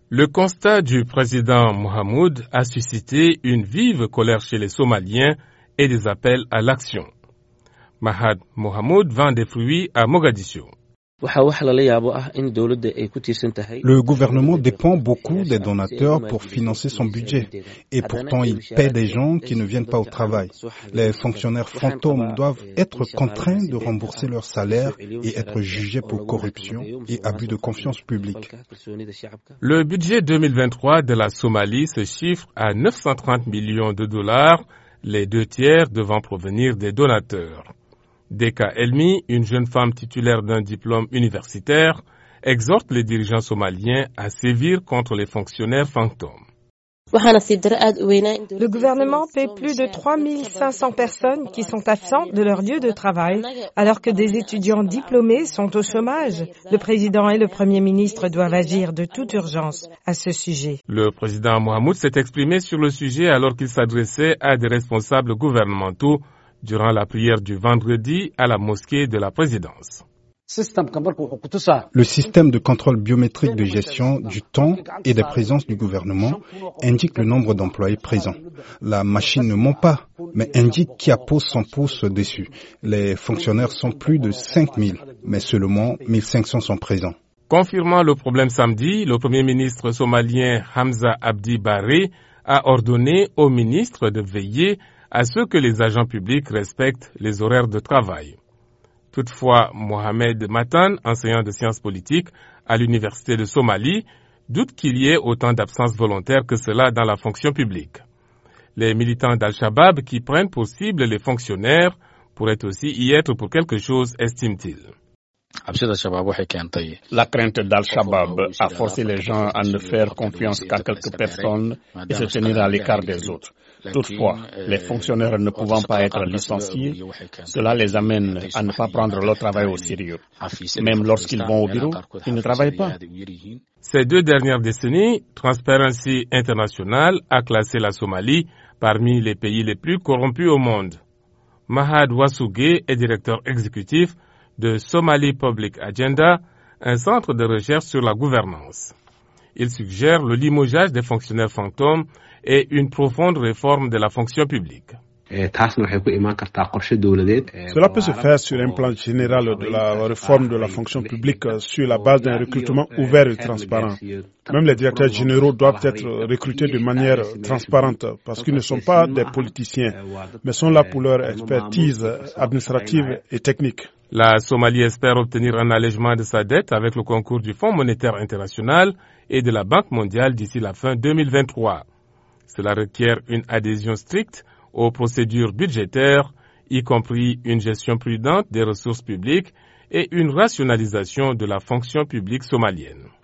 Le constat du président Mohamoud a suscité une vive colère chez les Somaliens et des appels à l'action. Mahad Mohamoud vend des fruits à Mogadiscio. Le gouvernement dépend beaucoup des donateurs pour financer son budget. Et pourtant, il paie des gens qui ne viennent pas au travail. Les fonctionnaires fantômes doivent être contraints de rembourser leur salaire et être jugés pour corruption et abus de confiance publique. Le budget 2023 de la Somalie se chiffre à 930 millions de dollars, les 2/3 devant provenir des donateurs. Deka Elmi, une jeune femme titulaire d'un diplôme universitaire, exhorte les dirigeants somaliens à sévir contre les fonctionnaires fantômes. Le gouvernement paie plus de 3500 personnes qui sont absentes de leur lieu de travail, alors que des étudiants diplômés sont au chômage. Le président et le premier ministre doivent agir de toute urgence à ce sujet. Le président Mohamoud s'est exprimé sur le sujet alors qu'il s'adressait à des responsables gouvernementaux durant la prière du vendredi à la mosquée de la présidence. Le système de contrôle biométrique de gestion du temps et des présences du gouvernement indique le nombre d'employés présents. La machine ne ment pas, mais indique qui appose son pouce dessus. Les fonctionnaires sont plus de 5000, mais seulement 1500 sont présents. Confirmant le problème samedi, le premier ministre somalien Hamza Abdi Barre a ordonné au ministre de veiller à ce que les agents publics respectent les horaires de travail. Toutefois, Mohamed Matan, enseignant de sciences politiques à l'université de Somalie, doute qu'il y ait autant d'absences volontaires que cela dans la fonction publique. Les militants d'Al-Shabaab qui prennent pour cible les fonctionnaires pourraient aussi y être pour quelque chose, estime-t-il. La crainte d'Al-Shabaab a forcé les gens à ne faire confiance qu'à quelques personnes et se tenir à l'écart des autres. Toutefois, les fonctionnaires ne pouvant pas être licenciés, cela les amène à ne pas prendre leur travail au sérieux. Même lorsqu'ils vont au bureau, ils ne travaillent pas. Ces 2 dernières décennies, Transparency International a classé la Somalie parmi les pays les plus corrompus au monde. Mahad Wassougué est directeur exécutif de Somali Public Agenda, un centre de recherche sur la gouvernance. Il suggère le limogeage des fonctionnaires fantômes et une profonde réforme de la fonction publique. Cela peut se faire sur un plan général de la réforme de la fonction publique sur la base d'un recrutement ouvert et transparent. Même les directeurs généraux doivent être recrutés de manière transparente parce qu'ils ne sont pas des politiciens, mais sont là pour leur expertise administrative et technique. La Somalie espère obtenir un allègement de sa dette avec le concours du Fonds monétaire international et de la Banque mondiale d'ici la fin 2023. Cela requiert une adhésion stricte aux procédures budgétaires, y compris une gestion prudente des ressources publiques et une rationalisation de la fonction publique somalienne.